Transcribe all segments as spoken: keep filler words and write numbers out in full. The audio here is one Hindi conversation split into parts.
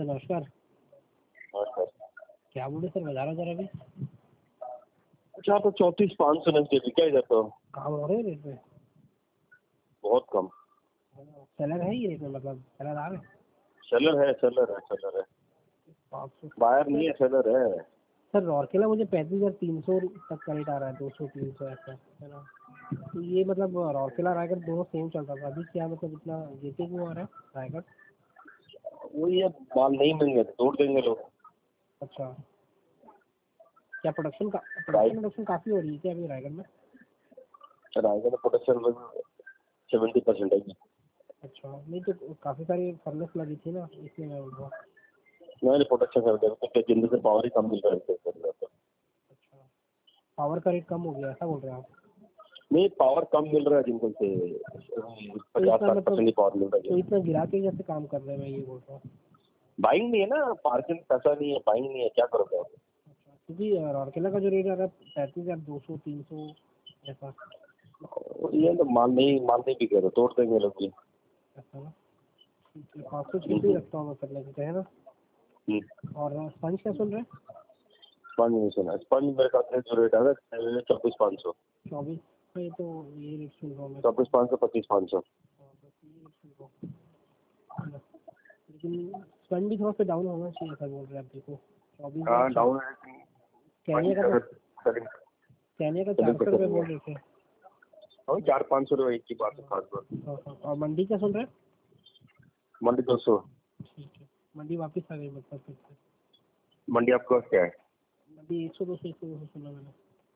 सर नमस्कार। नमस्कार। क्या बोले सर, बता रहा जरा अभी। अच्छा तो चौंतीस पाँच सौ नजदीक क्या जाता हो? काम हो रहे हैं रेट में? बहुत कम। सेलर है ये रेट में, मतलब सेलर आ रहे हैं? सेलर है सेलर है सेलर है पाँच सौ बायर नहीं है, सेलर है। सर रौरकेला मुझे पैंतीस हज़ार तीन सौ तक का रेट आ रहा है, दो सौ तीन सौ ऐसा है ना। तो ये मतलब रौरकेला रायगढ़ दोनों सेम चल रहा था, अभी क्या मतलब इतना जीते क्यों आ रहा है रायगढ़? वही है, माल नहीं मिलेंगे तो तोड़ देंगे लोग। अच्छा, क्या प्रोडक्शन का प्रोडक्शन प्रोडक्शन काफ़ी हो रही है क्या अभी रायगढ़ में? रायगढ़ में प्रोडक्शन सेवेंटी परसेंट है। अच्छा, नहीं तो काफ़ी सारी फर्नेस लगी थी ना, इसलिए मैं बोल रहा हूँ। नहीं प्रोडक्शन है, जिंदगी से पावर ही कम मिल रहा है। अच्छा, पावर का रेट कम हो गया ऐसा बोल रहे हैं आप? नहीं, पावर कम मिल रहा है जिनको से पचास साठ परसेंट ही पावर मिल रहा तो है। इतना गिरा के कैसे काम कर रहे हैं, मैं ये बोल रहा हूँ। बाइंग नहीं है ना, पार्किंग पैसा नहीं है, बाइंग नहीं है, क्या करोगे आप? अच्छा, क्योंकि रौरकेला का जो रेट आ रहा है पैंतीस हज़ार दो सौ तीन सौ ऐसा ये तो माल नहीं माल नहीं बिके तो तोड़ देंगे लोग भी। ऐसा ना। ठीक है, पाँच सौ छः सौ ही रखता हूँ मैं करने के, है ना। और स्पंज क्या सुन रहे हैं? स्पंज नहीं सुना, स्पंज मेरे ख्याल से जो रेट है चौबीस पाँच सौ। चौबीस में तो ये रेट सुन रहा हूँ मैं। चौबीस पाँच सौ पच्चीस पाँच सौ। हाँ, बस ये रेट सुन रहा हूँ, है ना। लेकिन स्पंज भी थोड़ा सा डाउन होना चाहिए था बोल रहे हैं आप, देखो चौबीस हाँ हज़ार डाउन है। कैनिया का तो कैनिया का चार सौ रुपये बोल रहे थे। हाँ चार पाँच सौ रुपये एक की बात है, खास बात। हाँ हाँ, और मंडी क्या सुन रहे हैं? मंडी दो सौ। ठीक है, मंडी वापस आ गई मतलब फिर से। मंडी आपका क्या है? मंडी एक सौ दो सौ एक सौ दो सौ सुना मैंने।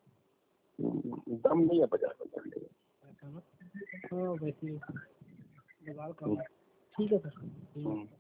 दम नहीं है बाजार में। ऐसा ना। हाँ वैसे बाजार कम है। ठीक है सर।